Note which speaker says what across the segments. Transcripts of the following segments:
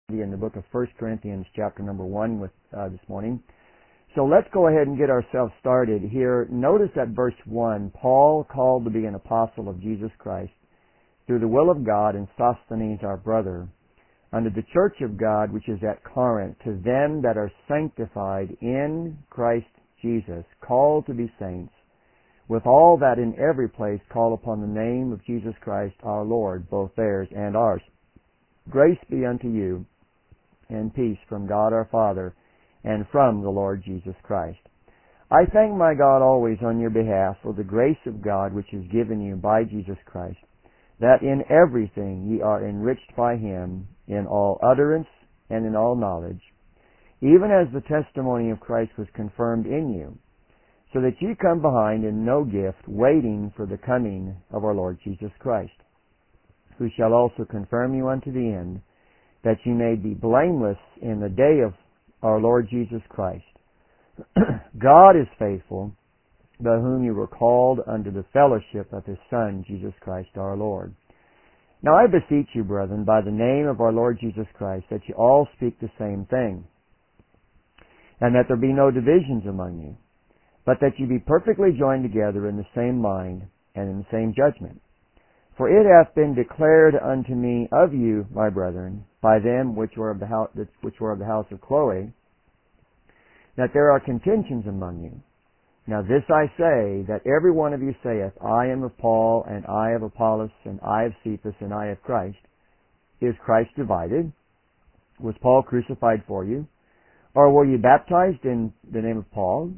Speaker 1: in the book of 1 Corinthians chapter number 1 this morning. So let's go ahead and get ourselves started here. Notice at verse 1, Paul, called to be an apostle of Jesus Christ, through the will of God, and Sosthenes our brother, unto the church of God which is at Corinth, to them that are sanctified in Christ Jesus, called to be saints, with all that in every place call upon the name of Jesus Christ our Lord, both theirs and ours. Grace be unto you, and peace from God our Father, and from the Lord Jesus Christ. I thank my God always on your behalf for the grace of God which is given you by Jesus Christ, that in everything ye are enriched by him, in all utterance and in all knowledge, even as the testimony of Christ was confirmed in you, so that ye come behind in no gift, waiting for the coming of our Lord Jesus Christ, who shall also confirm you unto the end, that ye may be blameless in the day of our Lord Jesus Christ. God is faithful, by whom you were called unto the fellowship of his Son, Jesus Christ our Lord. Now I beseech you, brethren, by the name of our Lord Jesus Christ, that ye all speak the same thing, and that there be no divisions among you, but that ye be perfectly joined together in the same mind and in the same judgment. For it hath been declared unto me of you, my brethren, by them which were of the house of Chloe, that there are contentions among you. Now this I say, that every one of you saith, I am of Paul, and I of Apollos, and I of Cephas, and I of Christ. Is Christ divided? Was Paul crucified for you? Or were you baptized in the name of Paul?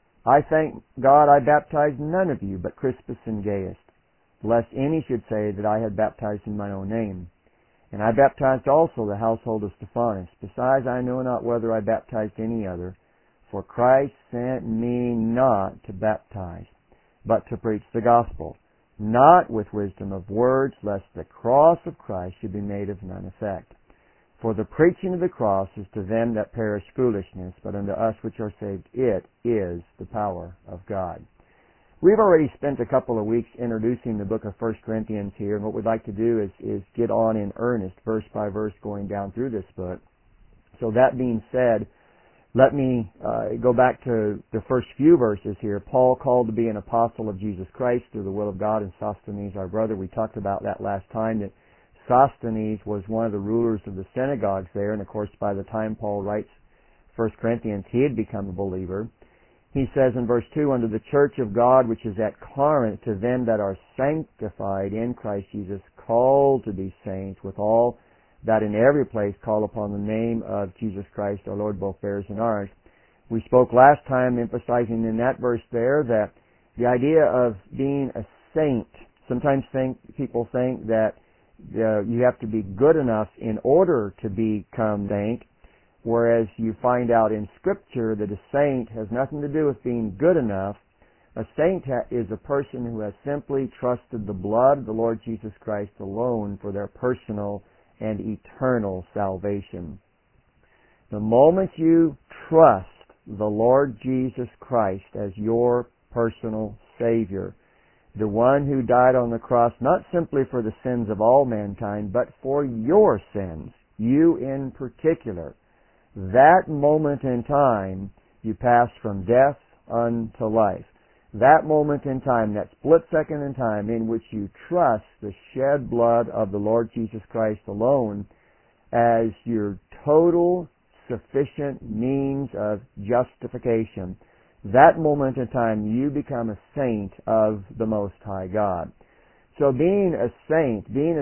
Speaker 1: I thank God I baptized none of you but Crispus and Gaius, lest any should say that I had baptized in my own name. And I baptized also the household of Stephanas. Besides, I know not whether I baptized any other. For Christ sent me not to baptize, but to preach the gospel, not with wisdom of words, lest the cross of Christ should be made of none effect. For the preaching of the cross is to them that perish foolishness, but unto us which are saved it is the power of God. We've already spent a couple of weeks introducing the book of 1 Corinthians here, and what we'd like to do is get on in earnest, verse by verse, going down through this book. So that being said, let me go back to the first few verses here. Paul, called to be an apostle of Jesus Christ through the will of God, and Sosthenes our brother. We talked about that last time, that Sosthenes was one of the rulers of the synagogues there, and of course by the time Paul writes 1 Corinthians, he had become a believer. He says in verse 2, unto the church of God which is at Corinth, to them that are sanctified in Christ Jesus, called to be saints, with all that in every place call upon the name of Jesus Christ our Lord, both theirs and ours. We spoke last time, emphasizing in that verse there that the idea of being a saint, sometimes people think that you have to be good enough in order to become saint, whereas you find out in Scripture that a saint has nothing to do with being good enough. A saint is a person who has simply trusted the blood of the Lord Jesus Christ alone for their personal and eternal salvation. The moment you trust the Lord Jesus Christ as your personal Savior, the one who died on the cross not simply for the sins of all mankind, but for your sins, you in particular, that moment in time you pass from death unto life. That moment in time, that split second in time in which you trust the shed blood of the Lord Jesus Christ alone as your total sufficient means of justification, that moment in time you become a saint of the Most High God. So being a saint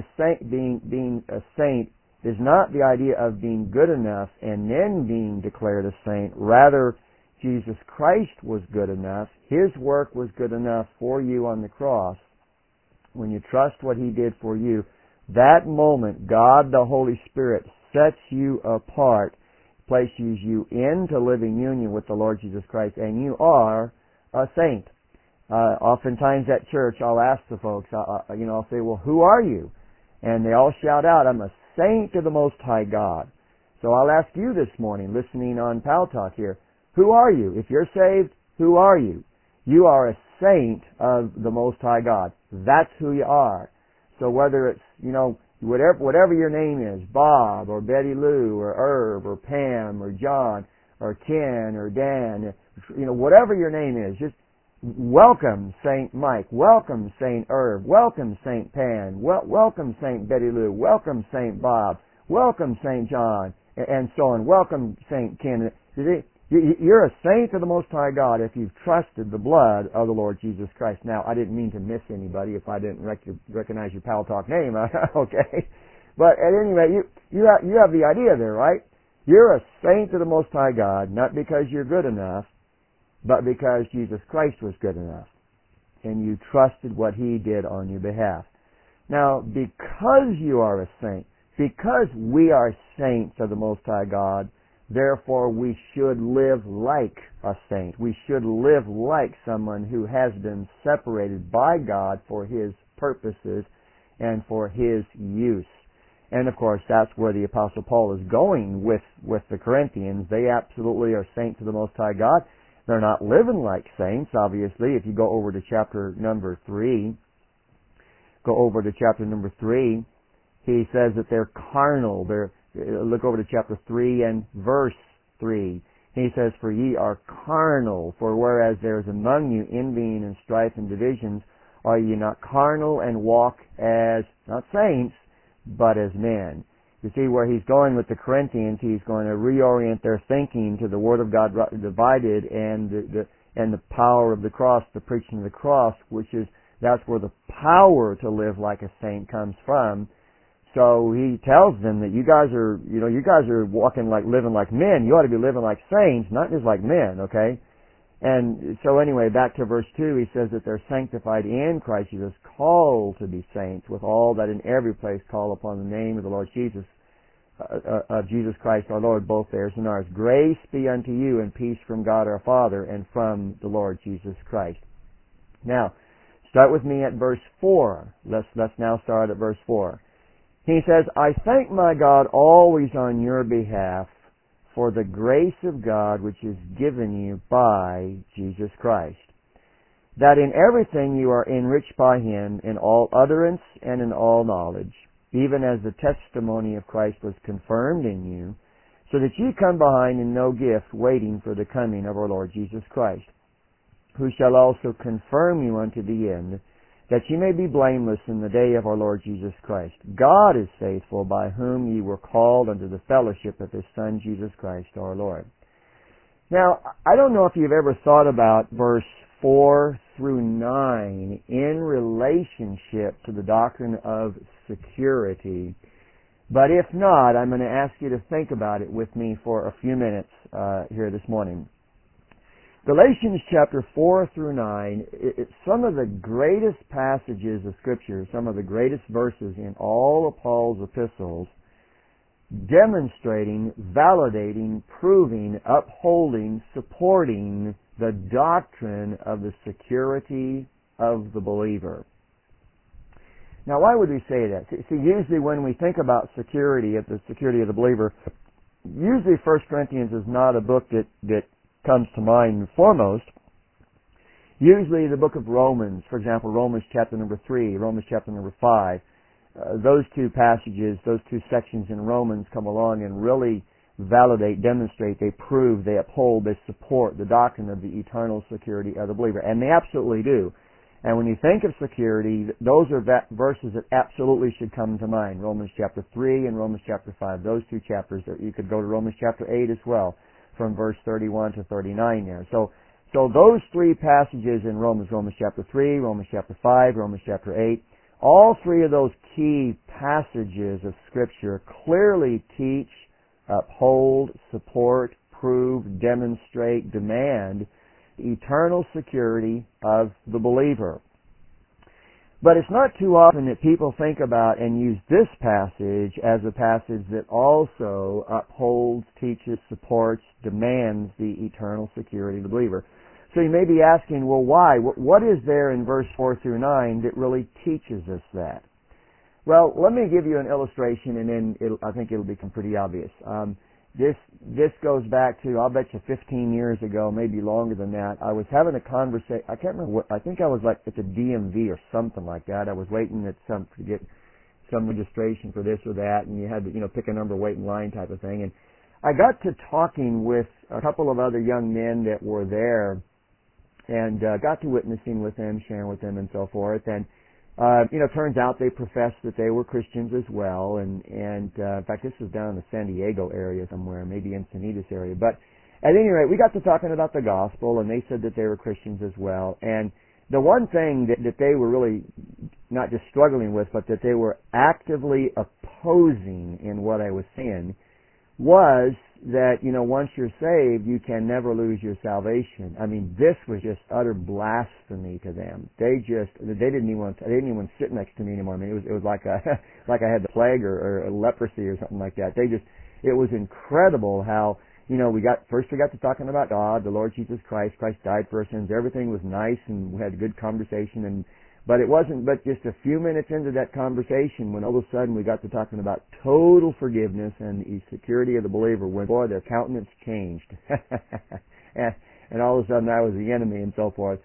Speaker 1: is not the idea of being good enough and then being declared a saint. Rather, Jesus Christ was good enough. His work was good enough for you on the cross. When you trust what He did for you, that moment God the Holy Spirit sets you apart, places you into living union with the Lord Jesus Christ, and you are a saint. Oftentimes at church I'll ask the folks, I'll say, well, who are you? And they all shout out, I'm a saint of the Most High God. So I'll ask you this morning, listening on Pal Talk here, who are you? If you're saved, who are you? You are a saint of the Most High God. That's who you are. So whether it's, whatever your name is, Bob or Betty Lou or Irv or Pam or John or Ken or Dan, whatever your name is, just welcome St. Mike, welcome St. Irv, welcome St. Pan, welcome St. Betty Lou, welcome St. Bob, welcome St. John, and so on, welcome St. Ken. You're a saint of the Most High God if you've trusted the blood of the Lord Jesus Christ. Now, I didn't mean to miss anybody if I didn't recognize your Pal Talk name, okay? But at any rate, you have the idea there, right? You're a saint of the Most High God, not because you're good enough, but because Jesus Christ was good enough, and you trusted what He did on your behalf. Now, because you are a saint, because we are saints of the Most High God, therefore we should live like a saint. We should live like someone who has been separated by God for His purposes and for His use. And of course, that's where the Apostle Paul is going with the Corinthians. They absolutely are saints of the Most High God. They're not living like saints, obviously. If you go over to chapter number 3, he says that they're carnal. Look over to chapter 3 and verse 3. He says, "For ye are carnal, for whereas there is among you envying and strife and divisions, are ye not carnal and walk as, not saints, but as men." You see where he's going with the Corinthians, he's going to reorient their thinking to the Word of God divided and the power of the cross, the preaching of the cross, that's where the power to live like a saint comes from. So he tells them that you guys are living like men. You ought to be living like saints, not just like men, okay? And so anyway, back to verse 2, he says that they're sanctified in Christ Jesus, called to be saints, with all that in every place call upon the name of the Lord Jesus, of Jesus Christ our Lord, both theirs and ours. Grace be unto you and peace from God our Father and from the Lord Jesus Christ. Now, start with me at verse 4. Let's now start at verse 4. He says, "I thank my God always on your behalf for the grace of God which is given you by Jesus Christ, that in everything you are enriched by Him in all utterance and in all knowledge, even as the testimony of Christ was confirmed in you, so that ye come behind in no gift, waiting for the coming of our Lord Jesus Christ, who shall also confirm you unto the end, that ye may be blameless in the day of our Lord Jesus Christ. God is faithful, by whom ye were called unto the fellowship of His Son, Jesus Christ our Lord." Now, I don't know if you've ever thought about verse 4 through 9 in relationship to the doctrine of security. But if not, I'm going to ask you to think about it with me for a few minutes here this morning. Galatians chapter 4 through 9, it's some of the greatest passages of Scripture, some of the greatest verses in all of Paul's epistles, demonstrating, validating, proving, upholding, supporting the doctrine of the security of the believer. Now, why would we say that? See, usually when we think about security, of the security of the believer, usually 1 Corinthians is not a book that comes to mind foremost. Usually the book of Romans, for example, Romans chapter number 3, Romans chapter number 5, those two passages, those two sections in Romans come along and really validate, demonstrate, they prove, they uphold, they support the doctrine of the eternal security of the believer. And they absolutely do. And when you think of security, those are verses that absolutely should come to mind. Romans chapter 3 and Romans chapter 5, those two chapters. You could go to Romans chapter 8 as well, from verse 31 to 39 there. So those three passages in Romans chapter 3, Romans chapter 5, Romans chapter 8, all three of those key passages of Scripture clearly teach, uphold, support, prove, demonstrate, demand eternal security of the believer. But it's not too often that people think about and use this passage as a passage that also upholds, teaches, supports, demands the eternal security of the believer. So you may be asking, well, why? What is there in verse 4 through 9 that really teaches us that? Well, let me give you an illustration, and then I think it'll become pretty obvious. This goes back to, I'll bet you 15 years ago, maybe longer than that. I was having a conversation. I can't remember what. I think I was like at the DMV or something like that. I was waiting at to get some registration for this or that, and you had to, pick a number, wait in line type of thing. And I got to talking with a couple of other young men that were there, and got to witnessing with them, sharing with them, and so forth. And turns out they professed that they were Christians as well. And in fact, this was down in the San Diego area somewhere, maybe Encinitas area. But at any rate, we got to talking about the gospel, and they said that they were Christians as well. And the one thing that they were really not just struggling with, but that they were actively opposing in what I was saying was that, once you're saved, you can never lose your salvation. I mean, this was just utter blasphemy to them. They didn't even sit next to me anymore. I mean, it was like like I had the plague or leprosy or something like that. It was incredible how, we got to talking about God, the Lord Jesus Christ. Christ died for our sins. Everything was nice, and we had a good conversation. But it wasn't but just a few minutes into that conversation when all of a sudden we got to talking about total forgiveness and the security of the believer, when, boy, their countenance changed. and all of a sudden I was the enemy and so forth.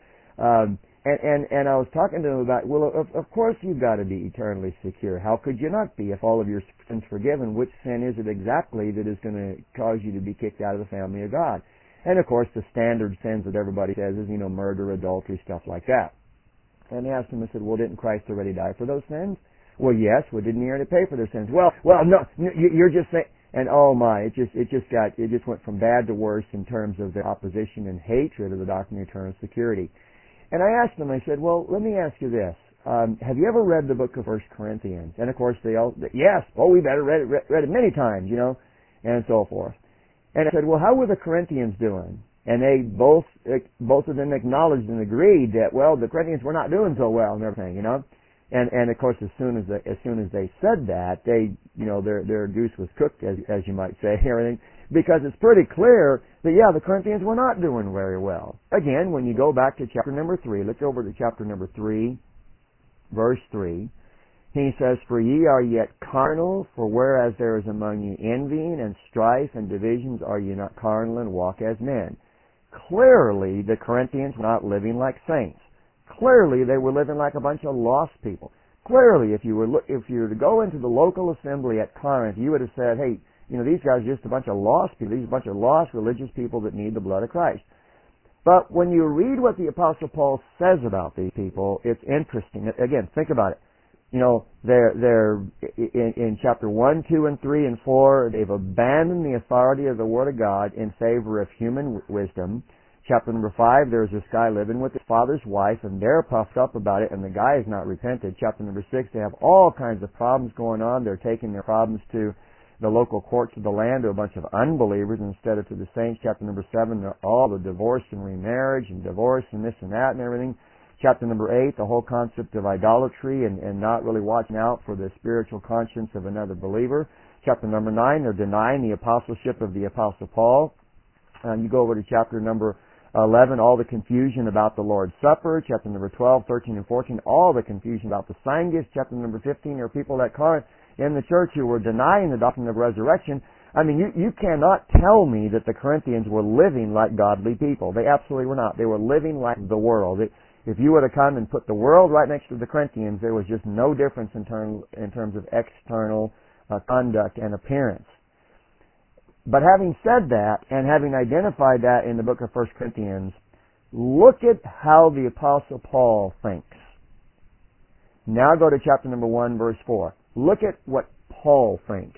Speaker 1: And I was talking to them about, well, of course you've got to be eternally secure. How could you not be if all of your sins forgiven? Which sin is it exactly that is going to cause you to be kicked out of the family of God? And of course the standard sins that everybody says is, murder, adultery, stuff like that. And I asked him, I said, well, didn't Christ already die for those sins? Well, yes. Well, didn't he already pay for their sins? Well, no, you're just saying, and oh my, it just went from bad to worse in terms of their opposition and hatred of the doctrine of eternal security. And I asked them, I said, well, let me ask you this. Have you ever read the book of 1 Corinthians? And of course they all, yes, we've read it many times, and so forth. And I said, well, how were the Corinthians doing? And they both of them acknowledged and agreed that, well, the Corinthians were not doing so well and everything, And of course, as soon as they said that, their goose was cooked, as you might say, everything, because it's pretty clear that the Corinthians were not doing very well. Again, when you go back to chapter number 3, let's go over to chapter number 3, verse 3. He says, "For ye are yet carnal, for whereas there is among you envying and strife and divisions, are ye not carnal and walk as men?" Clearly, the Corinthians were not living like saints. Clearly, they were living like a bunch of lost people. Clearly, if you were to go into the local assembly at Corinth, you would have said, hey, these guys are just a bunch of lost people. These are a bunch of lost religious people that need the blood of Christ. But when you read what the Apostle Paul says about these people, it's interesting. Again, think about it. They're in chapter 1, 2, and 3, and 4, they've abandoned the authority of the Word of God in favor of human wisdom. Chapter number 5, there's this guy living with his father's wife, and they're puffed up about it, and the guy has not repented. Chapter number 6, they have all kinds of problems going on. They're taking their problems to the local courts of the land, to a bunch of unbelievers instead of to the saints. Chapter number 7, they're all the divorce and remarriage and divorce and this and that and everything. Chapter number 8, the whole concept of idolatry and not really watching out for the spiritual conscience of another believer. Chapter number 9, they're denying the apostleship of the Apostle Paul. You go over to chapter number 11, all the confusion about the Lord's Supper. Chapter number 12, 13, and 14, all the confusion about the sign gifts. Chapter number 15, there are people at Corinth in the church who were denying the doctrine of resurrection. I mean, you cannot tell me that the Corinthians were living like godly people. They absolutely were not. They were living like the world. If you were to come and put the world right next to the Corinthians, there was just no difference in terms of external conduct and appearance. But having said that, and having identified that in the book of 1 Corinthians, look at how the Apostle Paul thinks. Now go to chapter number 1, verse 4. Look at what Paul thinks.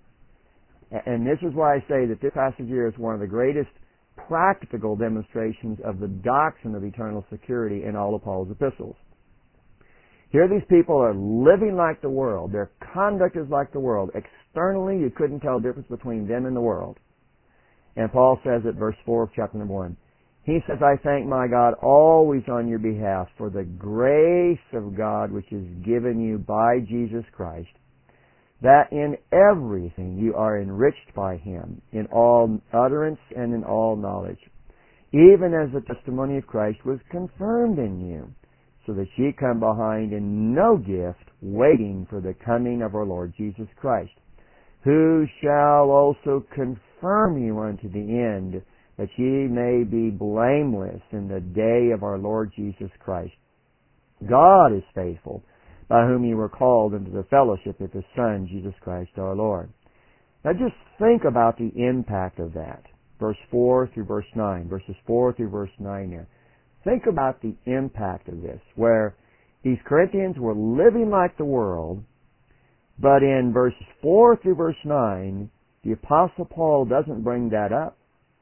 Speaker 1: And this is why I say that this passage here is one of the greatest practical demonstrations of the doctrine of eternal security in all of Paul's epistles. Here these people are living like the world. Their conduct is like the world. Externally, you couldn't tell the difference between them and the world. And Paul says at verse 4 of chapter number 1, he says, "I thank my God always on your behalf for the grace of God which is given you by Jesus Christ, that in everything you are enriched by Him, in all utterance and in all knowledge, even as the testimony of Christ was confirmed in you, so that ye come behind in no gift, waiting for the coming of our Lord Jesus Christ, who shall also confirm you unto the end, that ye may be blameless in the day of our Lord Jesus Christ. God is faithful, by whom you were called into the fellowship of His Son, Jesus Christ our Lord. Now just think about the impact of that. Verse 4 through verse 9. Verses 4 through verse 9 there. Think about the impact of this, where these Corinthians were living like the world, but in verses 4 through verse 9, the Apostle Paul doesn't bring that up.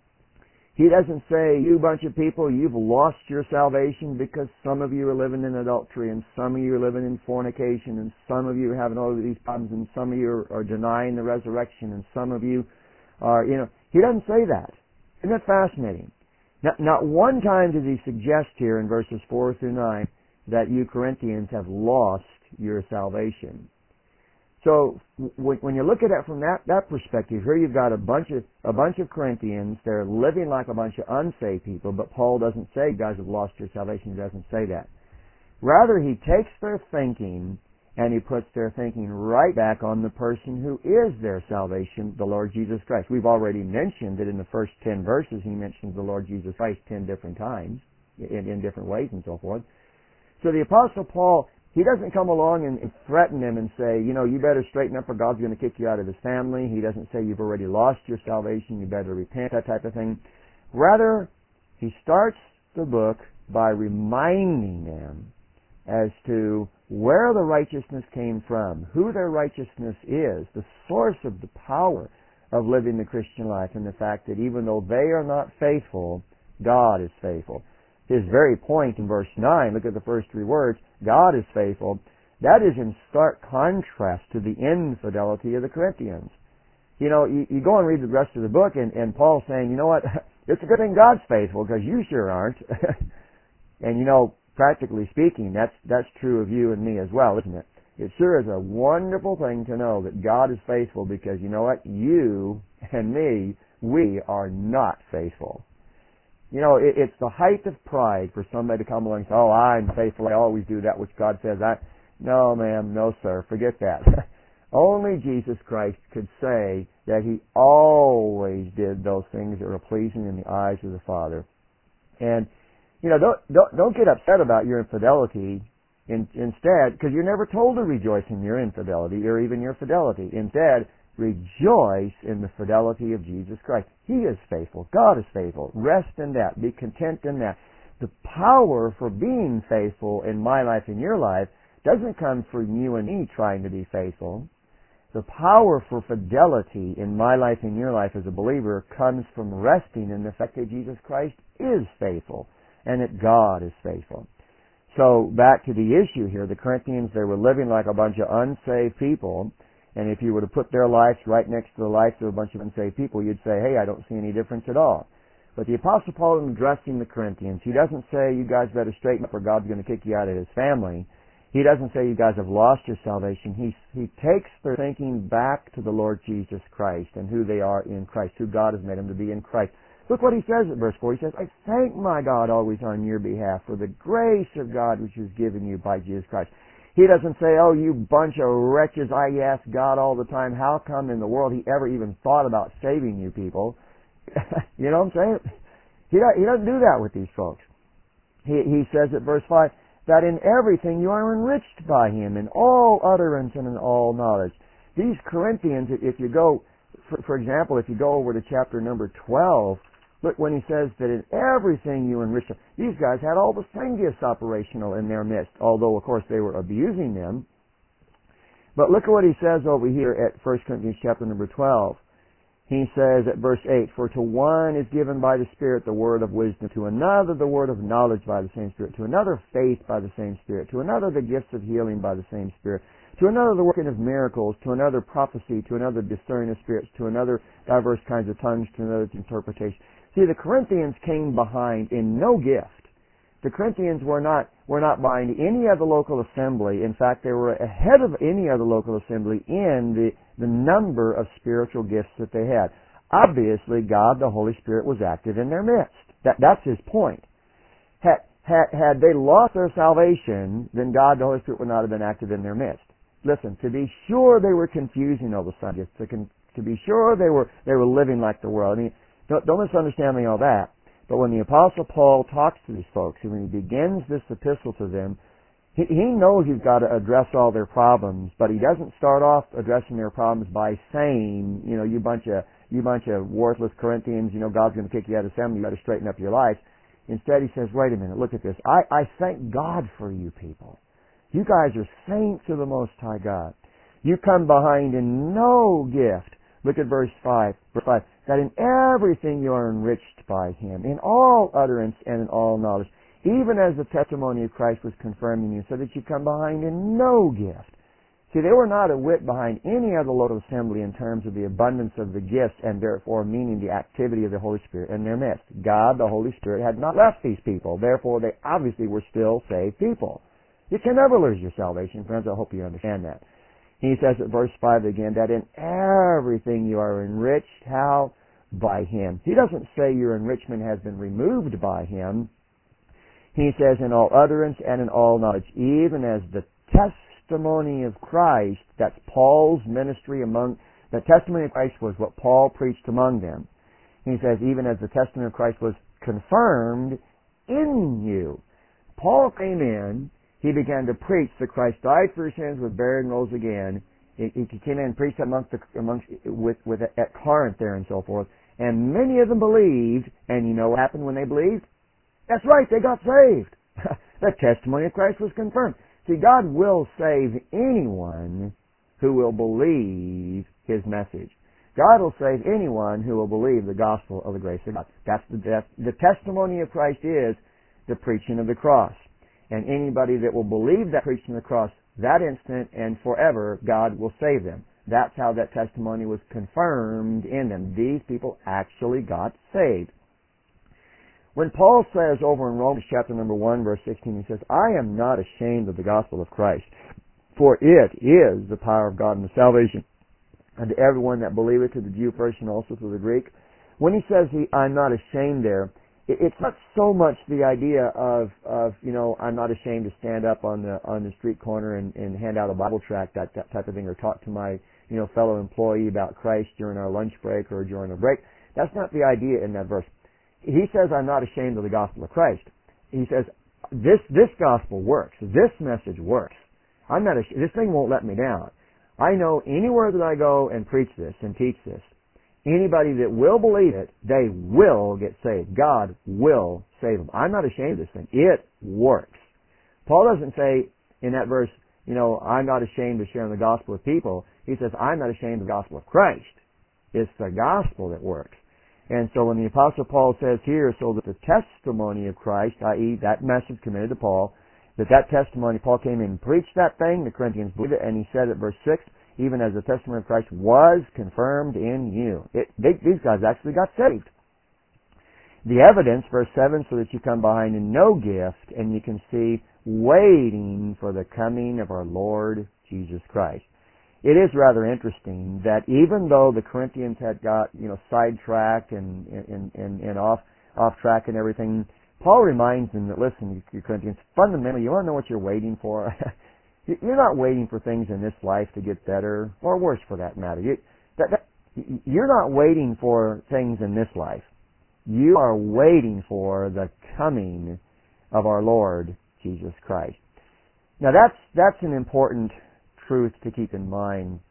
Speaker 1: He doesn't say, you bunch of people, you've lost your salvation because some of you are living in adultery, and some of you are living in fornication, and some of you are having all of these problems, and some of you are denying the resurrection, and some of you are, he doesn't say that. Isn't that fascinating? Not one time does he suggest here in verses 4 through 9 that you Corinthians have lost your salvation. So when you look at it from that perspective, here you've got a bunch of Corinthians. They're living like a bunch of unsaved people, but Paul doesn't say you guys have lost your salvation. He doesn't say that. Rather, he takes their thinking and he puts their thinking right back on the person who is their salvation, the Lord Jesus Christ. We've already mentioned that in the first 10 verses he mentions the Lord Jesus Christ 10 different times in different ways and so forth. So the Apostle Paul, he doesn't come along and threaten them and say, you better straighten up or God's going to kick you out of His family. He doesn't say you've already lost your salvation, you better repent, that type of thing. Rather, he starts the book by reminding them as to where the righteousness came from, who their righteousness is, the source of the power of living the Christian life, and the fact that even though they are not faithful, God is faithful. His very point in verse 9, look at the first 3 words, God is faithful, that is in stark contrast to the infidelity of the Corinthians. You go and read the rest of the book, and Paul's saying, you know what, it's a good thing God's faithful, because you sure aren't. And practically speaking, that's true of you and me as well, isn't it? It sure is a wonderful thing to know that God is faithful, because you know what? You and me, we are not faithful. It's the height of pride for somebody to come along and say, oh, I'm faithful, I always do that which God says. No, ma'am, no, sir, forget that. Only Jesus Christ could say that He always did those things that were pleasing in the eyes of the Father. And, don't get upset about your infidelity instead, because you're never told to rejoice in your infidelity or even your fidelity. Instead, rejoice in the fidelity of Jesus Christ. He is faithful. God is faithful. Rest in that. Be content in that. The power for being faithful in my life and your life doesn't come from you and me trying to be faithful. The power for fidelity in my life and your life as a believer comes from resting in the fact that Jesus Christ is faithful and that God is faithful. So back to the issue here, the Corinthians, they were living like a bunch of unsaved people. And if you were to put their lives right next to the lives of a bunch of unsaved people, you'd say, hey, I don't see any difference at all. But the Apostle Paul, in addressing the Corinthians, he doesn't say, you guys better straighten up or God's going to kick you out of His family. He doesn't say you guys have lost your salvation. He takes their thinking back to the Lord Jesus Christ and who they are in Christ, who God has made them to be in Christ. Look what he says at verse 4. He says, I thank my God always on your behalf for the grace of God which is given you by Jesus Christ. He doesn't say, oh, you bunch of wretches, I ask God all the time, how come in the world He ever even thought about saving you people? You know what I'm saying? He doesn't do that with these folks. He says at verse 5, that in everything you are enriched by Him, in all utterance and in all knowledge. These Corinthians, if you go, for example, if you go over to chapter number 12, look when he says that in everything you enrich them. These guys had all the same gifts operational in their midst, although, of course, they were abusing them. But look at what he says over here at 1 Corinthians chapter number 12. He says at verse 8, for to one is given by the Spirit the word of wisdom, to another the word of knowledge by the same Spirit, to another faith by the same Spirit, to another the gifts of healing by the same Spirit, to another the working of miracles, to another prophecy, to another discerning of spirits, to another diverse kinds of tongues, to another interpretation. See, the Corinthians came behind in no gift. The Corinthians were not behind any other local assembly. In fact, they were ahead of any other local assembly in the number of spiritual gifts that they had. Obviously, God, the Holy Spirit, was active in their midst. That's his point. Had they lost their salvation, then God, the Holy Spirit, would not have been active in their midst. Listen, to be sure they were confusing all the subjects. To be sure they were living like the world. I mean, don't misunderstand me all that. But when the Apostle Paul talks to these folks, and when he begins this epistle to them, He knows he's got to address all their problems, but he doesn't start off addressing their problems by saying, you bunch of worthless Corinthians, God's going to kick you out of assembly, you got to straighten up your life. Instead, he says, wait a minute, look at this. I thank God for you people. You guys are saints of the Most High God. You come behind in no gift. Look at verse 5. Verse 5. That in everything you are enriched by Him, in all utterance and in all knowledge, even as the testimony of Christ was confirmed in you, so that you come behind in no gift. See, they were not a whit behind any other local assembly in terms of the abundance of the gifts and therefore meaning the activity of the Holy Spirit in their midst. God, the Holy Spirit, had not left these people. Therefore, they obviously were still saved people. You can never lose your salvation, friends. I hope you understand that. He says at verse 5 again, that in everything you are enriched. How? By Him. He doesn't say your enrichment has been removed by Him. He says in all utterance and in all knowledge, even as the testimony of Christ, that's Paul's ministry the testimony of Christ was what Paul preached among them. He says, even as the testimony of Christ was confirmed in you. Paul came in, he began to preach that Christ died for your sins, was buried, and rose again. He came in and preached at Corinth there and so forth. And many of them believed, and you know what happened when they believed? That's right, they got saved. The testimony of Christ was confirmed. See, God will save anyone who will believe His message. God will save anyone who will believe the gospel of the grace of God. That's the testimony of Christ is the preaching of the cross. And anybody that will believe that preaching of the cross that instant and forever, God will save them. That's how that testimony was confirmed in them. These people actually got saved. When Paul says over in Romans chapter number 1, verse 16, he says, I am not ashamed of the gospel of Christ, for it is the power of God and the salvation unto everyone that believeth, to the Jew first and also to the Greek. When he says I'm not ashamed there, it's not so much the idea of I'm not ashamed to stand up on the street corner and hand out a Bible tract, that type of thing, or talk to my fellow employee about Christ during our lunch break or during a break. That's not the idea in that verse. He says, I'm not ashamed of the gospel of Christ. He says, this gospel works. This message works. I'm not ashamed. This thing won't let me down. I know anywhere that I go and preach this and teach this, anybody that will believe it, they will get saved. God will save them. I'm not ashamed of this thing. It works. Paul doesn't say in that verse, I'm not ashamed of sharing the gospel with people. He says, I'm not ashamed of the gospel of Christ. It's the gospel that works. And so when the Apostle Paul says here, so that the testimony of Christ, i.e. that message committed to Paul, that testimony, Paul came in and preached that thing, the Corinthians believed it, and he said at verse 6, even as the testimony of Christ was confirmed in you. These guys actually got saved. The evidence, verse 7, so that you come behind in no gift, and you can see, waiting for the coming of our Lord Jesus Christ. It is rather interesting that even though the Corinthians had got, sidetracked and off track and everything, Paul reminds them that, listen, you Corinthians, fundamentally, you want to know what you're waiting for? You're not waiting for things in this life to get better, or worse for that matter. You're not waiting for things in this life. You are waiting for the coming of our Lord Jesus Christ. Now that's an important truth to keep in mind.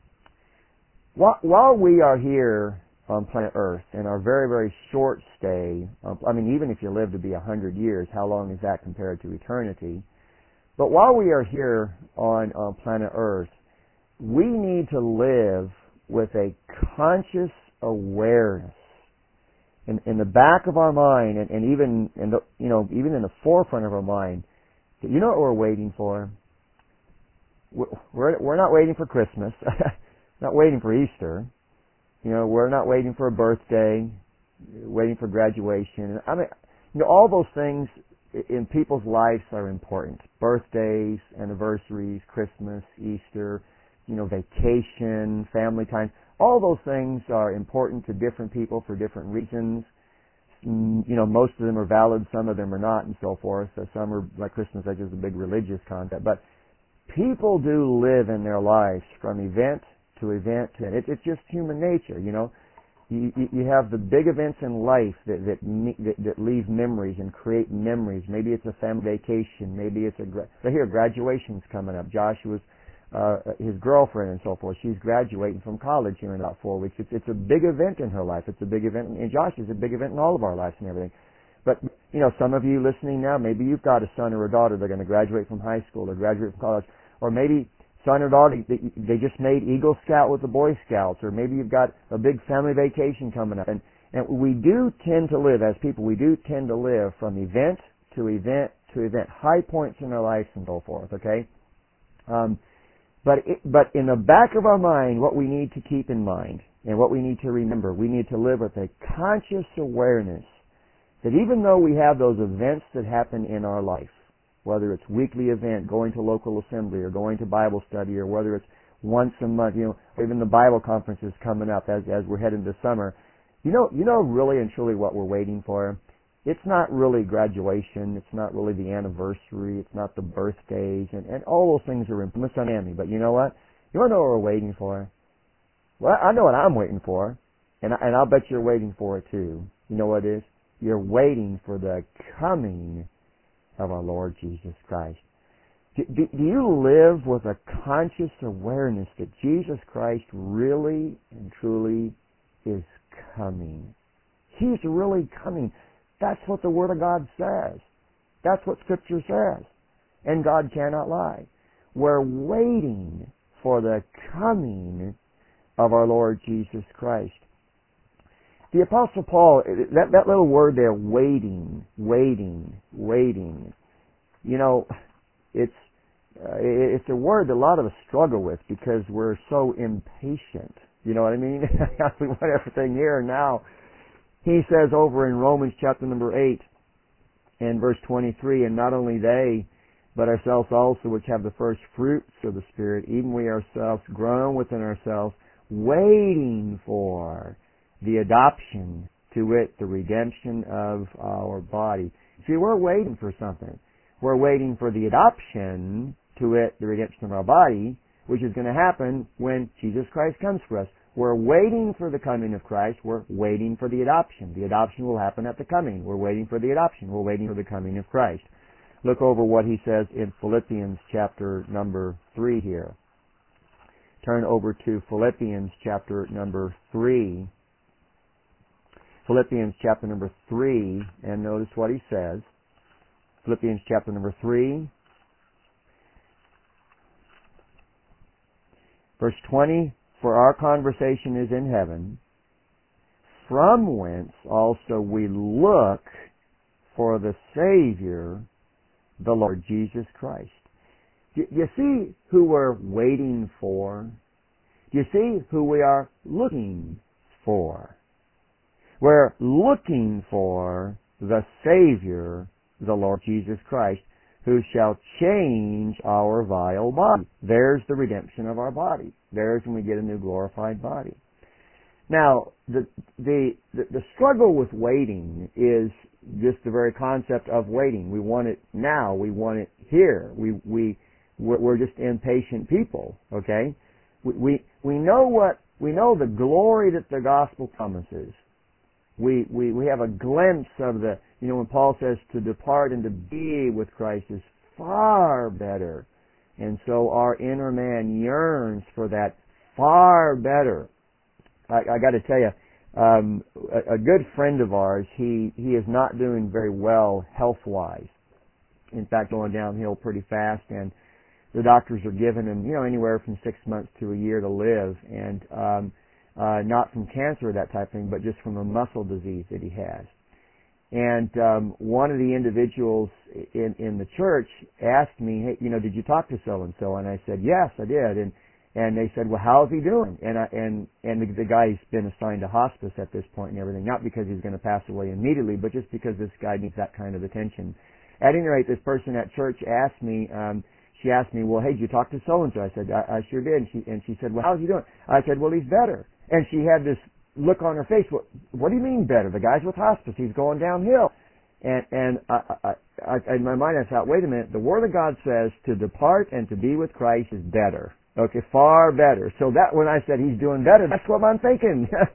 Speaker 1: While we are here on planet Earth in our very, very short stay, even if you live to be 100 years, how long is that compared to eternity? But while we are here on planet Earth, we need to live with a conscious awareness in the back of our mind, and even in the forefront of our mind. You know what we're waiting for? We're not waiting for Christmas, not waiting for Easter. We're not waiting for a birthday, waiting for graduation. All those things in people's lives are important. Birthdays, anniversaries, Christmas, Easter, vacation, family time. All those things are important to different people for different reasons. Most of them are valid, some of them are not, and so forth. So some are, like Christmas, that's just a big religious concept. But people do live in their lives from event to event. It's just human nature, You have the big events in life that leave memories and create memories. Maybe it's a family vacation. Maybe it's graduation's coming up. Joshua's his girlfriend and so forth. She's graduating from college here in about 4 weeks. It's a big event in her life. It's a big event, and Josh is a big event in all of our lives and everything. But some of you listening now, maybe you've got a son or a daughter they're going to graduate from high school or graduate from college, or maybe son or daughter, they just made Eagle Scout with the Boy Scouts, or maybe you've got a big family vacation coming up. And we do tend to live, as people, we do tend to live from event to event to event, high points in our lives and so forth, okay? But in the back of our mind, what we need to keep in mind and what we need to remember, we need to live with a conscious awareness that even though we have those events that happen in our life, whether it's weekly event, going to local assembly, or going to Bible study, or whether it's once a month, even the Bible conferences coming up as we're heading to summer, really and truly what we're waiting for. It's not really graduation. It's not really the anniversary. It's not the birthdays, and all those things are misunderstanding. But you know what? You want to know what we're waiting for? Well, I know what I'm waiting for, and I'll bet you're waiting for it too. You know what it is? You're waiting for the coming of our Lord Jesus Christ. Do you live with a conscious awareness that Jesus Christ really and truly is coming? He's really coming. That's what the Word of God says. That's what Scripture says. And God cannot lie. We're waiting for the coming of our Lord Jesus Christ. The Apostle Paul, that little word there, waiting. It's a word that a lot of us struggle with because we're so impatient. You know what I mean? We want everything here and now. He says over in Romans chapter number 8 and verse 23, and not only they, but ourselves also, which have the first fruits of the Spirit, even we ourselves groan within ourselves, waiting for the adoption, to wit, the redemption of our body. See, we're waiting for something. We're waiting for the adoption, to wit, the redemption of our body, which is going to happen when Jesus Christ comes for us. We're waiting for the coming of Christ. We're waiting for the adoption. The adoption will happen at the coming. We're waiting for the adoption. We're waiting for the coming of Christ. Look over what he says in Philippians chapter number 3 here. Turn over to Philippians chapter number 3. Philippians chapter number 3, and notice what he says. Philippians chapter number 3, verse 20, for our conversation is in heaven, from whence also we look for the Savior, the Lord Jesus Christ. Do you see who we're waiting for? Do you see who we are looking for? We're looking for the Savior, the Lord Jesus Christ, who shall change our vile body. There's the redemption of our body. There's when we get a new glorified body. Now, the struggle with waiting is just the very concept of waiting. We want it now. We want it here. We're just impatient people. Okay, we know the glory that the gospel promises. We have a glimpse of the, when Paul says to depart and to be with Christ is far better. And so our inner man yearns for that far better. I got to tell you, a good friend of ours, he is not doing very well health-wise. In fact, going downhill pretty fast, and the doctors are giving him, anywhere from 6 months to a year to live, and not from cancer or that type of thing, but just from a muscle disease that he has. And one of the individuals in the church asked me, hey, did you talk to so-and-so? And I said, yes, I did. And they said, well, how's he doing? And the guy's been assigned to hospice at this point and everything, not because he's going to pass away immediately, but just because this guy needs that kind of attention. At any rate, this person at church asked me, she asked me, well, hey, did you talk to so-and-so? I said, I sure did. And she said, well, how's he doing? I said, well, he's better. And she had this look on her face. What do you mean better? The guy's with hospice. He's going downhill. And in my mind, I thought, wait a minute. The Word of God says to depart and to be with Christ is better. Okay, far better. So that when I said he's doing better, that's what I'm thinking.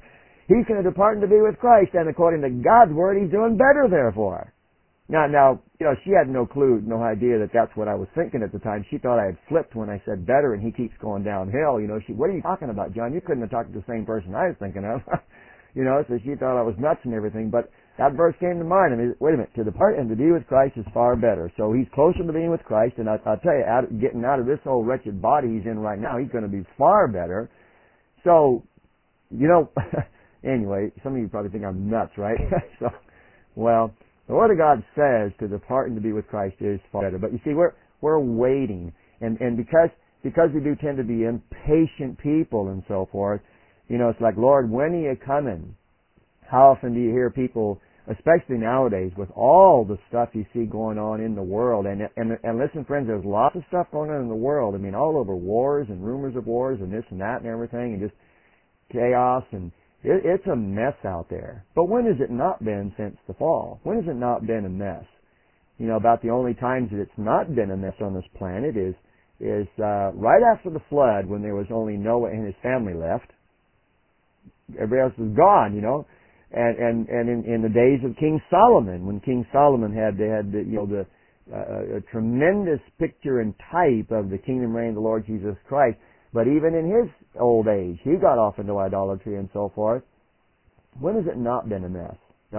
Speaker 1: He's going to depart and to be with Christ, and according to God's word, he's doing better therefore. Now, she had no clue, no idea that that's what I was thinking at the time. She thought I had flipped when I said better, and he keeps going downhill. What are you talking about, John? You couldn't have talked to the same person I was thinking of. So she thought I was nuts and everything. But that verse came to mind. I mean, wait a minute. To depart and to be with Christ is far better. So he's closer to being with Christ, and I'll tell you, getting out of this old wretched body he's in right now, he's going to be far better. So, anyway, some of you probably think I'm nuts, right? Well, the Word of God says to depart and to be with Christ is far better. But you see, we're waiting. And because we do tend to be impatient people and so forth, it's like, Lord, when are you coming? How often do you hear people, especially nowadays, with all the stuff you see going on in the world? And listen, friends, there's lots of stuff going on in the world. I mean, all over wars and rumors of wars and this and that and everything, and just chaos, and it's a mess out there. But when has it not been since the fall? When has it not been a mess? About the only times that it's not been a mess on this planet is right after the flood, when there was only Noah and his family left. Everybody else was gone, and in the days of King Solomon, when King Solomon had a tremendous picture and type of the kingdom reign of the Lord Jesus Christ. But even in his old age, he got off into idolatry and so forth. When has it not been a mess?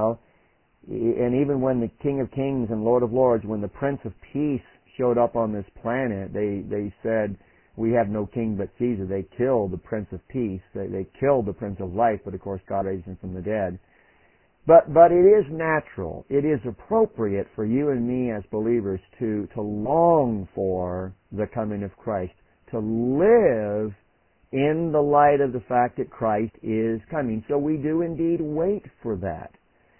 Speaker 1: And even when the King of Kings and Lord of Lords, when the Prince of Peace showed up on this planet, they said, we have no king but Caesar. They killed the Prince of Peace. They killed the Prince of Life, but of course God raised him from the dead. But it is natural. It is appropriate for you and me as believers to long for the coming of Christ, to live in the light of the fact that Christ is coming. So we do indeed wait for that.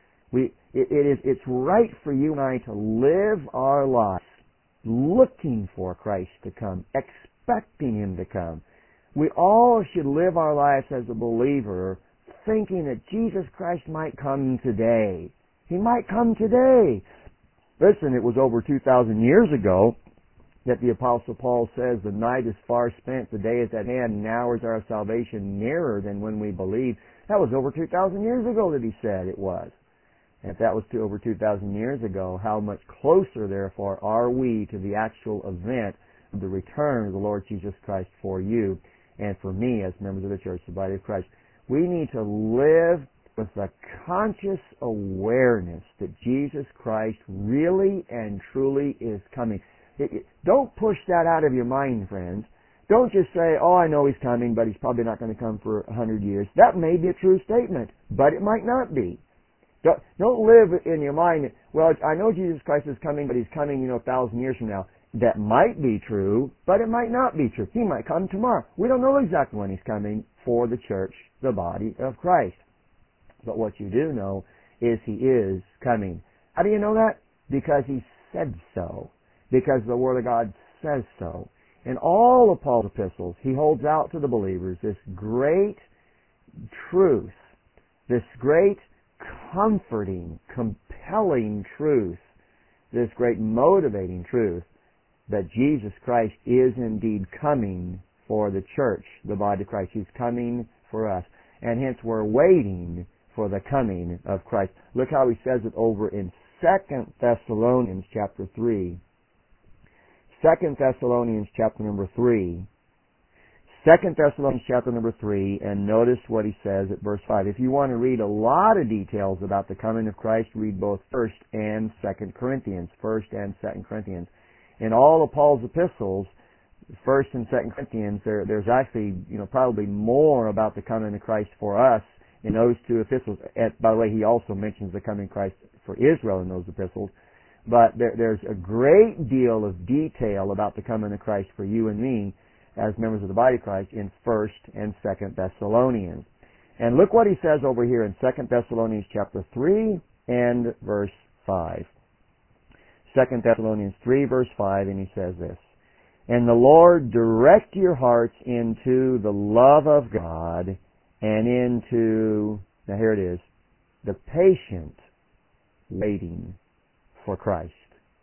Speaker 1: It's right for you and I to live our lives looking for Christ to come, expecting him to come. We all should live our lives as a believer thinking that Jesus Christ might come today. He might come today. Listen, it was over 2,000 years ago that the Apostle Paul says, the night is far spent, the day is at hand, and now is our salvation nearer than when we believed. That was over 2,000 years ago that he said it was. And if that was over 2,000 years ago, how much closer, therefore, are we to the actual event of the return of the Lord Jesus Christ for you and for me as members of the Church, the body of Christ. We need to live with the conscious awareness that Jesus Christ really and truly is coming. Don't push that out of your mind, friends. Don't just say, oh, I know he's coming, but he's probably not going to come for 100 years. That may be a true statement, but it might not be. Don't live in your mind, well, I know Jesus Christ is coming, but he's coming, 1,000 years from now. That might be true, but it might not be true. He might come tomorrow. We don't know exactly when he's coming for the church, the body of Christ. But what you do know is he is coming. How do you know that? Because he said so. Because the Word of God says so. In all of Paul's epistles, he holds out to the believers this great truth, this great comforting, compelling truth, this great motivating truth that Jesus Christ is indeed coming for the church, the body of Christ. He's coming for us. And hence we're waiting for the coming of Christ. Look how he says it over in 2 Thessalonians chapter 3. 2 Thessalonians chapter number 3. 2 Thessalonians chapter number 3, and notice what he says at verse 5. If you want to read a lot of details about the coming of Christ, read both 1 and 2 Corinthians. 1 and 2 Corinthians. In all of Paul's epistles, 1 and 2 Corinthians, there's actually, probably more about the coming of Christ for us in those two epistles. And, by the way, he also mentions the coming of Christ for Israel in those epistles. But there's a great deal of detail about the coming of Christ for you and me as members of the body of Christ in 1 and 2 Thessalonians. And look what he says over here in 2 Thessalonians chapter 3 and verse 5. 2 Thessalonians 3 verse 5, and he says this, and the Lord direct your hearts into the love of God and into, now here it is, the patient waiting for Christ.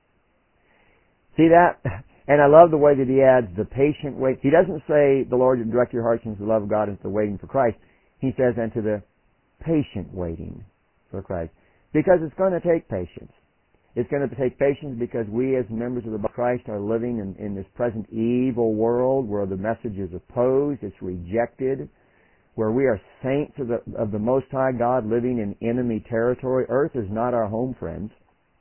Speaker 1: See that? And I love the way that he adds the patient wait. He doesn't say the Lord direct your hearts into the love of God and into the waiting for Christ. He says, and to the patient waiting for Christ. Because it's going to take patience. It's going to take patience because we as members of the body of Christ are living in this present evil world where the message is opposed, it's rejected, where we are saints of the Most High God living in enemy territory. Earth is not our home, friends.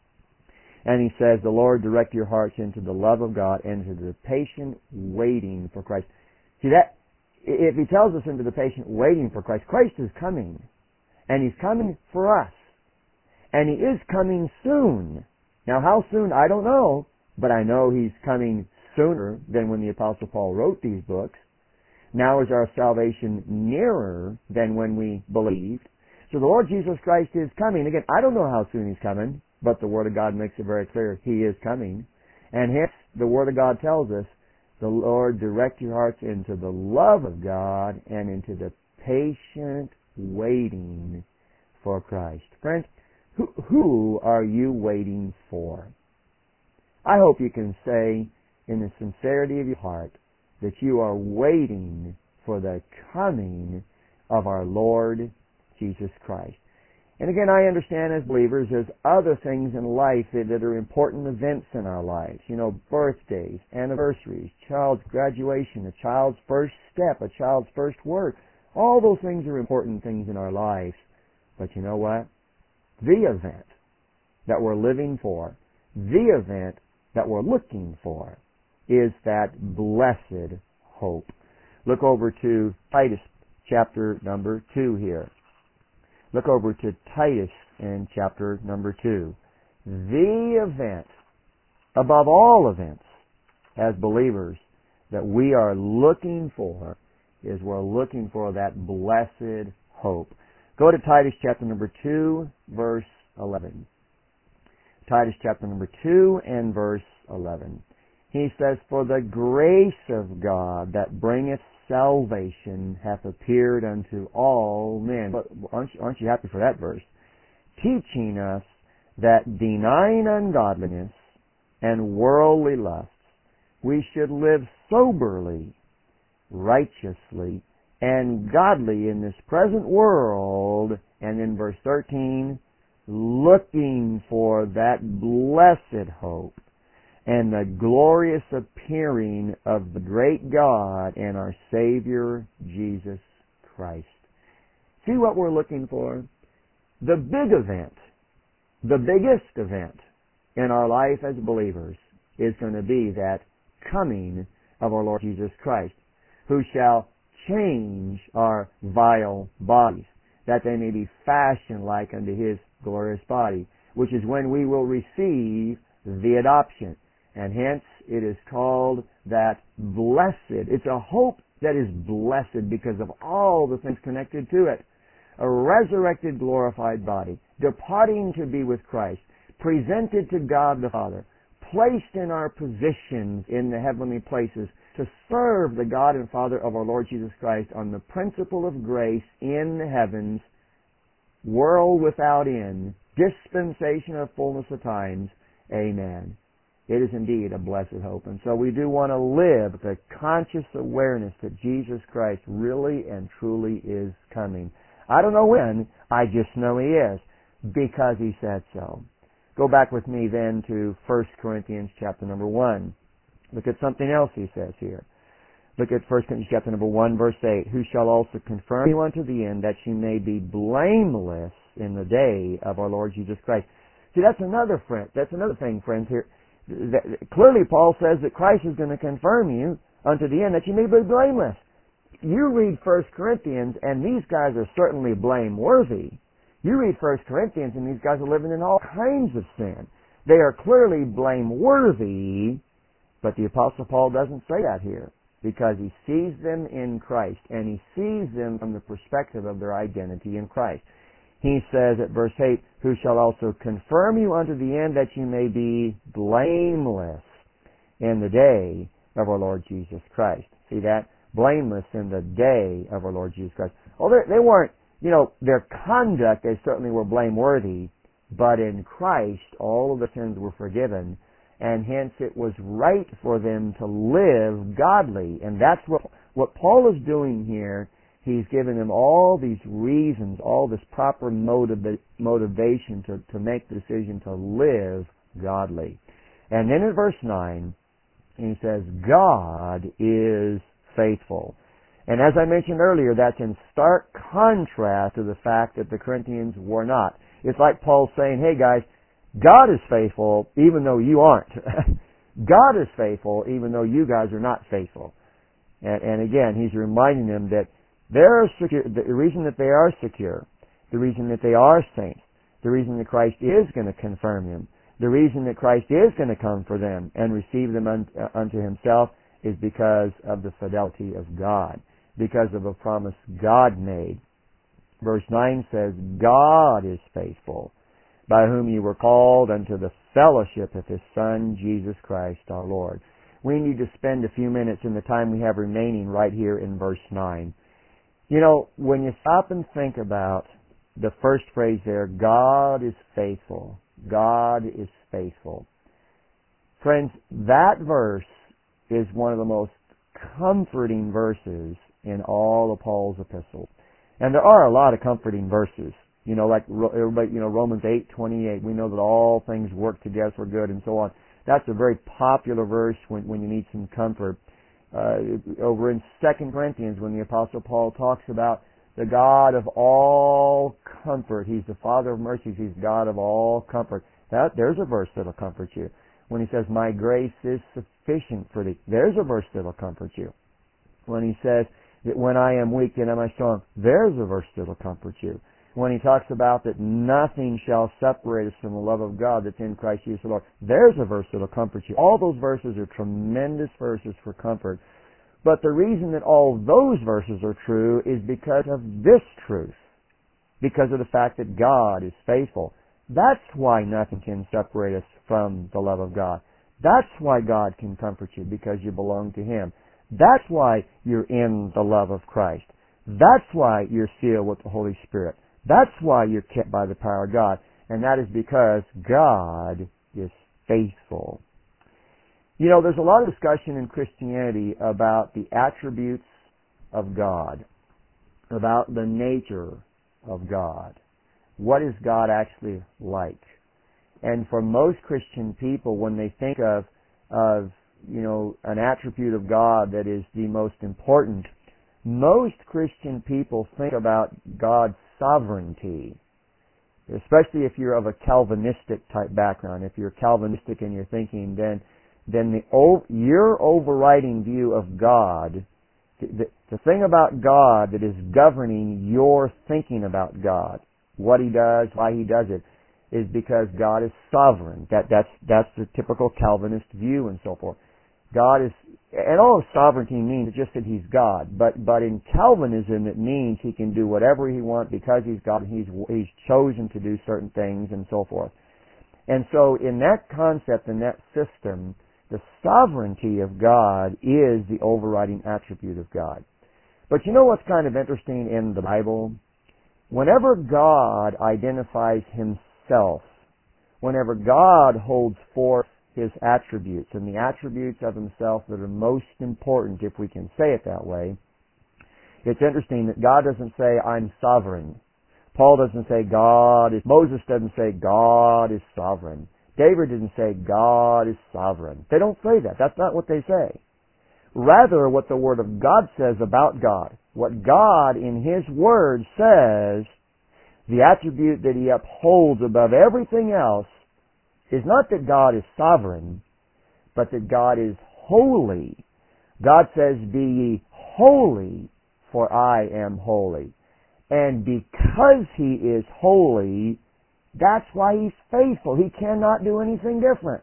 Speaker 1: And he says, the Lord direct your hearts into the love of God and into the patient waiting for Christ. See that, if he tells us into the patient waiting for Christ, Christ is coming. And he's coming for us. And he is coming soon. Now how soon, I don't know, but I know he's coming sooner than when the Apostle Paul wrote these books. Now is our salvation nearer than when we believed. So the Lord Jesus Christ is coming. Again, I don't know how soon he's coming, but the Word of God makes it very clear he is coming. And hence, the Word of God tells us, the Lord direct your hearts into the love of God and into the patient waiting for Christ. Friends, who are you waiting for? I hope you can say in the sincerity of your heart that you are waiting for the coming of our Lord Jesus Christ. And again, I understand as believers there's other things in life that are important events in our lives. You know, birthdays, anniversaries, child's graduation, a child's first step, a child's first word. All those things are important things in our lives. But you know what? The event that we're living for, the event that we're looking for, is that blessed hope. Look over to Titus chapter number 2 here. Look over to Titus in chapter number 2. The event, above all events, as believers, that we are looking for is we're looking for that blessed hope. Go to Titus chapter number 2, verse 11. Titus chapter number 2 and verse 11. He says, for the grace of God that bringeth salvation hath appeared unto all men. But aren't you happy for that verse? Teaching us that denying ungodliness and worldly lusts, we should live soberly, righteously, and godly in this present world. And in verse 13, looking for that blessed hope and the glorious appearing of the great God and our Savior, Jesus Christ. See what we're looking for? The big event, the biggest event in our life as believers is going to be that coming of our Lord Jesus Christ, who shall change our vile bodies, that they may be fashioned like unto His glorious body, which is when we will receive the adoption. And hence it is called that blessed. It's a hope that is blessed because of all the things connected to it. A resurrected, glorified body, departing to be with Christ, presented to God the Father, placed in our positions in the heavenly places to serve the God and Father of our Lord Jesus Christ on the principle of grace in the heavens, world without end, dispensation of fullness of times. Amen. It is indeed a blessed hope. And so we do want to live with the conscious awareness that Jesus Christ really and truly is coming. I don't know when, I just know He is, because He said so. Go back with me then to 1 Corinthians chapter number 1. Look at something else He says here. Look at 1 Corinthians chapter number 1, verse 8. Who shall also confirm you unto the end, that you may be blameless in the day of our Lord Jesus Christ. See, that's another thing, friends, here. Clearly Paul says that Christ is going to confirm you unto the end that you may be blameless. You read 1 Corinthians and these guys are certainly blameworthy. You read 1 Corinthians and these guys are living in all kinds of sin. They are clearly blameworthy, but the Apostle Paul doesn't say that here because he sees them in Christ and he sees them from the perspective of their identity in Christ. He says at verse 8, who shall also confirm you unto the end that you may be blameless in the day of our Lord Jesus Christ. See that? Blameless in the day of our Lord Jesus Christ. Well, they weren't, their conduct, they certainly were blameworthy, but in Christ all of the sins were forgiven, and hence it was right for them to live godly. And that's what Paul is doing here. He's given them all these reasons, all this proper motivation to make the decision to live godly. And then in verse 9, he says, God is faithful. And as I mentioned earlier, that's in stark contrast to the fact that the Corinthians were not. It's like Paul saying, hey guys, God is faithful even though you aren't. God is faithful even though you guys are not faithful. And again, he's reminding them that they're secure, the reason that they are secure, the reason that they are saints, the reason that Christ is going to confirm them, the reason that Christ is going to come for them and receive them unto himself is because of the fidelity of God, because of a promise God made. Verse 9 says, God is faithful, by whom you were called unto the fellowship of his Son, Jesus Christ our Lord. We need to spend a few minutes in the time we have remaining right here in verse 9. You know, when you stop and think about the first phrase there, God is faithful. God is faithful. Friends, that verse is one of the most comforting verses in all of Paul's epistles. And there are a lot of comforting verses. You know, like everybody, Romans 8:28, we know that all things work together for good and so on. That's a very popular verse when you need some comfort. Over in 2 Corinthians, when the Apostle Paul talks about the God of all comfort, He's the Father of mercies, He's God of all comfort. There's a verse that'll comfort you. When He says, my grace is sufficient for thee, there's a verse that'll comfort you. When He says that when I am weak, then am I strong, there's a verse that'll comfort you. When He talks about that nothing shall separate us from the love of God that's in Christ Jesus the Lord, there's a verse that'll comfort you. All those verses are tremendous verses for comfort. But the reason that all those verses are true is because of this truth. Because of the fact that God is faithful. That's why nothing can separate us from the love of God. That's why God can comfort you, because you belong to Him. That's why you're in the love of Christ. That's why you're sealed with the Holy Spirit. That's why you're kept by the power of God. And that is because God is faithful. You know, there's a lot of discussion in Christianity about the attributes of God, about the nature of God. What is God actually like? And for most Christian people, when they think of an attribute of God that is the most important, most Christian people think about God's sovereignty, especially if you're of a Calvinistic type background. If you're Calvinistic in your thinking, then your overriding view of God, the thing about God that is governing your thinking about God, what He does, why He does it, is because God is sovereign. That's the typical Calvinist view and so forth. God is, and all sovereignty means just that He's God. But in Calvinism, it means He can do whatever He wants because He's God. He's chosen to do certain things and so forth. And so, in that concept, in that system, the sovereignty of God is the overriding attribute of God. But you know what's kind of interesting in the Bible? Whenever God identifies Himself, whenever God holds forth His attributes, and the attributes of Himself that are most important, if we can say it that way, it's interesting that God doesn't say, I'm sovereign. Paul doesn't say God is, Moses doesn't say God is sovereign. David didn't say God is sovereign. They don't say that. That's not what they say. Rather, what the Word of God says about God, what God in His Word says, the attribute that He upholds above everything else, is not that God is sovereign, but that God is holy. God says, be ye holy, for I am holy. And because He is holy, that's why He's faithful. He cannot do anything different.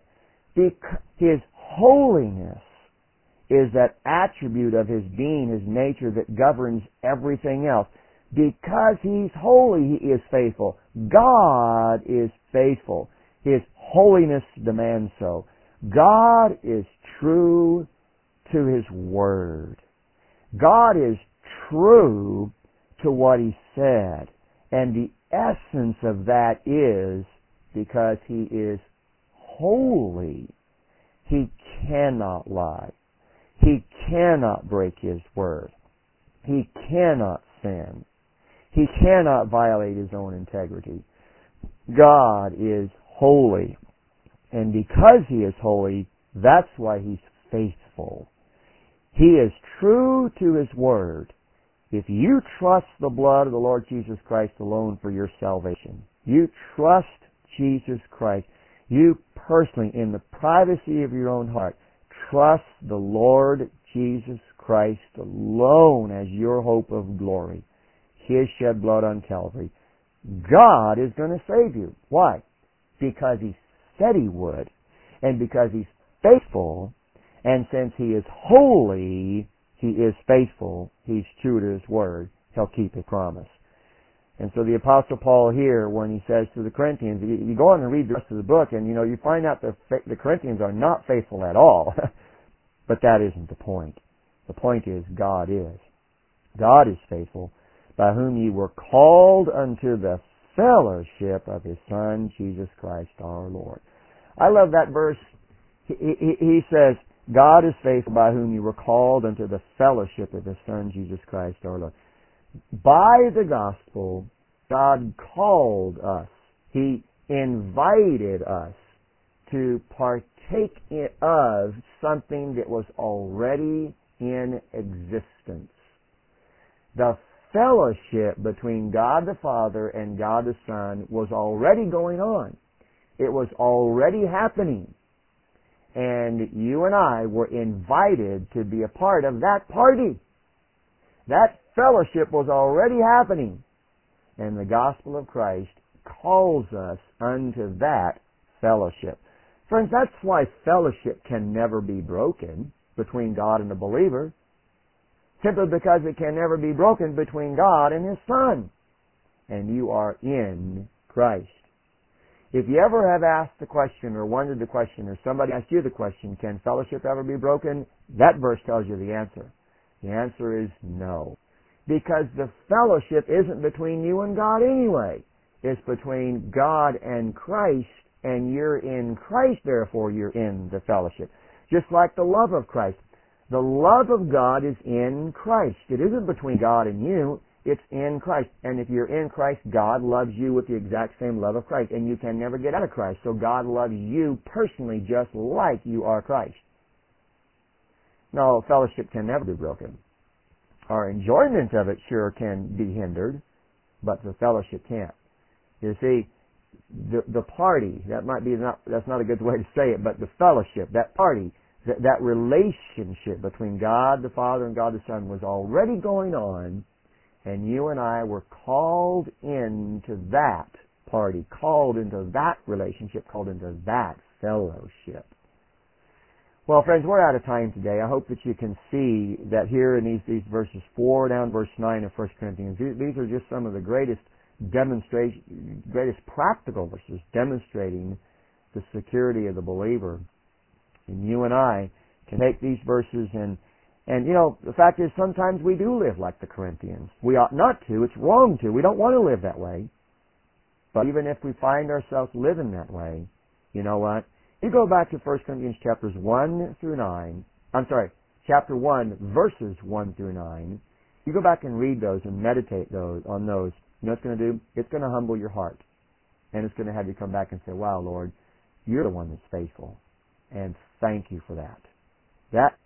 Speaker 1: His holiness is that attribute of His being, His nature that governs everything else. Because He's holy, He is faithful. God is faithful. His holiness demands so. God is true to His Word. God is true to what He said. And the essence of that is because He is holy, He cannot lie. He cannot break His Word. He cannot sin. He cannot violate His own integrity. God is holy. And because He is holy, that's why He's faithful. He is true to His word. If you trust the blood of the Lord Jesus Christ alone for your salvation, you trust Jesus Christ, you personally, in the privacy of your own heart, trust the Lord Jesus Christ alone as your hope of glory, His shed blood on Calvary, God is going to save you. Why? Because He said He would, and because He's faithful, and since He is holy, He is faithful, He's true to His word, He'll keep His promise. And so the Apostle Paul here, when he says to the Corinthians, you go on and read the rest of the book, and you find out the Corinthians are not faithful at all. But that isn't the point. The point is God is. God is faithful, by whom ye were called unto the fellowship of His Son, Jesus Christ our Lord. I love that verse. He says, God is faithful, by whom you were called unto the fellowship of His Son, Jesus Christ our Lord. By the gospel, God called us. He invited us to partake of something that was already in existence. The fellowship between God the Father and God the Son was already going on. It was already happening. And you and I were invited to be a part of that party. That fellowship was already happening. And the gospel of Christ calls us unto that fellowship. Friends, that's why fellowship can never be broken between God and the believer. Simply because it can never be broken between God and His Son. And you are in Christ. If you ever have asked the question or wondered the question, or somebody asked you the question, can fellowship ever be broken? That verse tells you the answer. The answer is no. Because the fellowship isn't between you and God anyway. It's between God and Christ, and you're in Christ, therefore you're in the fellowship. Just like the love of Christ. The love of God is in Christ. It isn't between God and you, it's in Christ. And if you're in Christ, God loves you with the exact same love of Christ, and you can never get out of Christ. So God loves you personally just like you are Christ. No, fellowship can never be broken. Our enjoyment of it sure can be hindered, but the fellowship can't. You see, the party, that's not a good way to say it, but the fellowship, that party, that relationship between God the Father and God the Son was already going on, and you and I were called into that party, called into that relationship, called into that fellowship. Well, friends, we're out of time today. I hope that you can see that here in these verses 4 down to verse 9 of 1 Corinthians, these are just some of the greatest practical verses demonstrating the security of the believer. And you and I can take these verses and the fact is sometimes we do live like the Corinthians. We ought not to. It's wrong to. We don't want to live that way. But even if we find ourselves living that way, you know what? You go back to 1 Corinthians chapter 1, verses 1 through 9. You go back and read those and meditate on those. You know what it's going to do? It's going to humble your heart. And it's going to have you come back and say, wow, Lord, you're the one that's faithful. And thank you for that. That